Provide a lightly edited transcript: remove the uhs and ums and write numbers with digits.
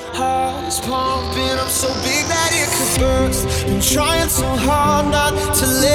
Heart is pumping, I'm so big that it could burst. Been trying so hard not to let